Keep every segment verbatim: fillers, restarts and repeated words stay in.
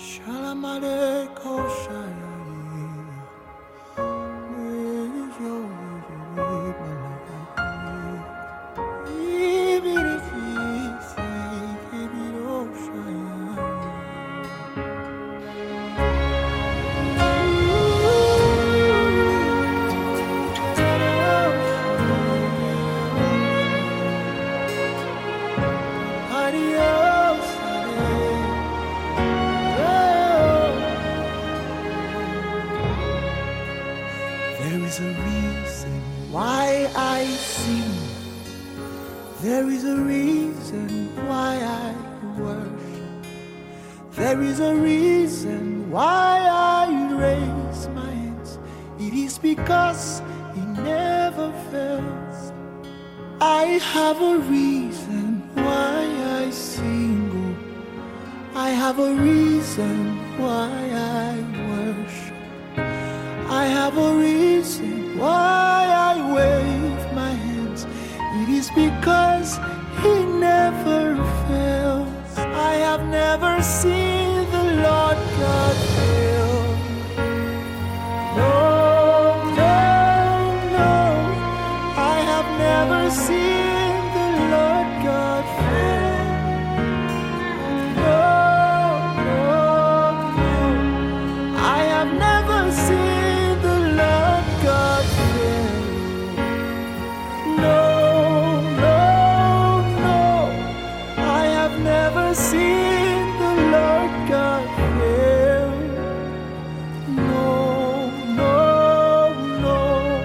Shalamale koshaya. There is a reason why I sing. There is a reason why I worship. There is a reason why I raise my hands. It is because He never fails. I have a reason why I sing. Oh, I have a reason why I worship. I have a reason why I wave my hands. It is because He never fails. I have never seen the Lord God fail. No, no, no. I have never seen the Lord God fail. No, no, no. I have never seen God fail. No, no, no. I have never seen the Lord God fail. No, no, no.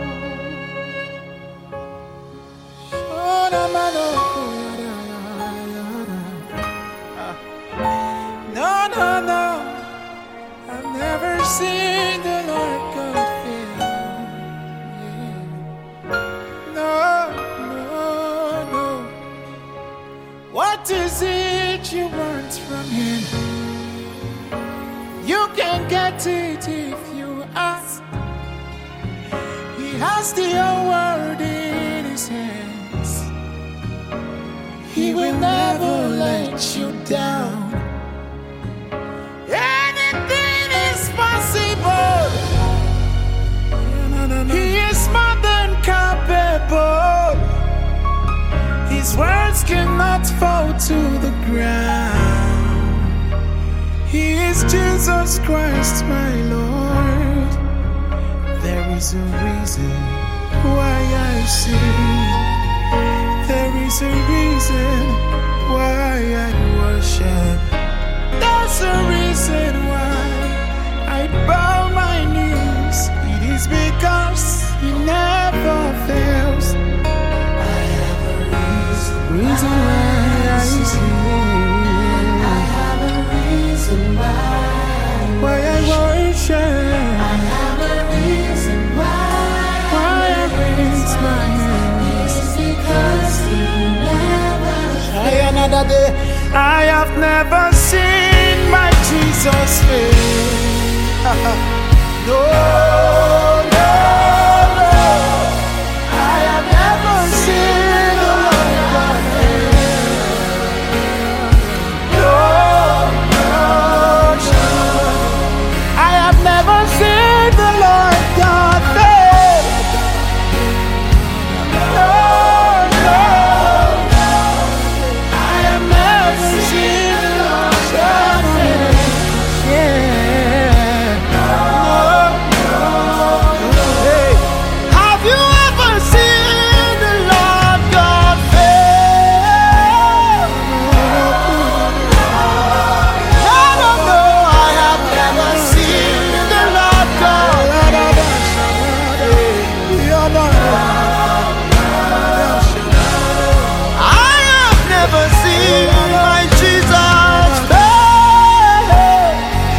No, no, no. I've never seen the Lord God fail. What is it you want from Him? You can get it if you ask. He has the whole world in His hands. He will never let you down. Anything is possible. He is more than capable. His words cannot fall to the ground. He is Jesus Christ, my Lord. There is a reason why I sing. There is a reason why I worship. There's a reason why I bow my knees. It is because He never fails. Reason why I sing. I have a reason why. Why I worship. I have a reason why. Why I raise my hands. It's because He never fails. Another day. I have never seen my Jesus fail. No, no, no. I have never seen the Lord God fail. No, no, no. I have never seen the Lord God fail. No, no, no. I have never seen the Lord God fail. Yeah. No, no, no. Hey. Have you ever seen the Lord God fail? No, no, no. I have never seen the Lord God I have never seen my Jesus fail.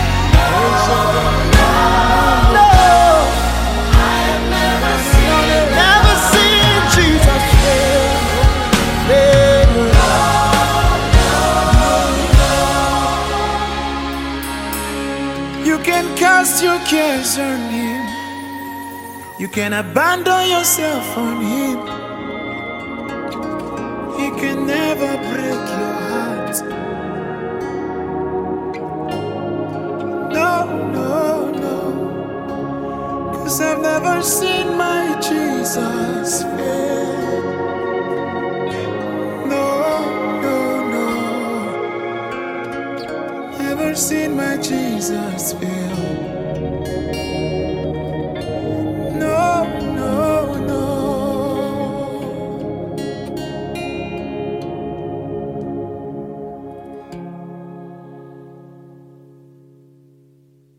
No, I have never seen, never seen Jesus fail. Fail. You can cast your cares on Him. You can abandon yourself on Him. He can never break your heart. Never seen my Jesus fail. No, no, no. Never seen my Jesus fail.